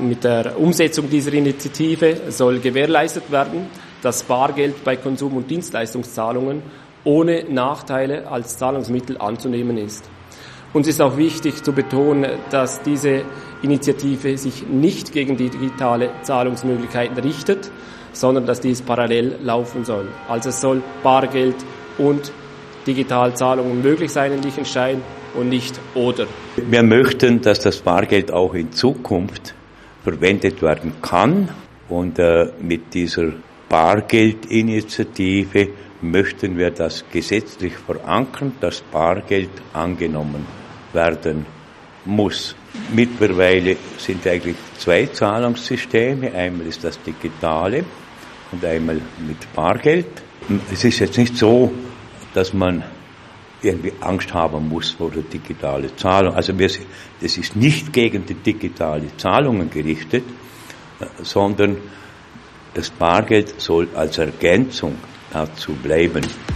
Mit der Umsetzung dieser Initiative soll gewährleistet werden, dass Bargeld bei Konsum- und Dienstleistungszahlungen ohne Nachteile als Zahlungsmittel anzunehmen ist. Uns ist auch wichtig zu betonen, dass diese Initiative sich nicht gegen digitale Zahlungsmöglichkeiten richtet, sondern dass dies parallel laufen soll. Also es soll Bargeld und Digitalzahlungen möglich sein in Liechtenstein und nicht oder. Wir möchten, dass das Bargeld auch in Zukunft verwendet werden kann und mit dieser Bargeldinitiative möchten wir das gesetzlich verankern, dass Bargeld angenommen werden muss. Mittlerweile sind eigentlich 2 Zahlungssysteme. Einmal ist das digitale und einmal mit Bargeld. Es ist jetzt nicht so, dass man irgendwie Angst haben muss vor der digitalen Zahlung. Also das ist nicht gegen die digitale Zahlungen gerichtet, sondern das Bargeld soll als Ergänzung dazu bleiben.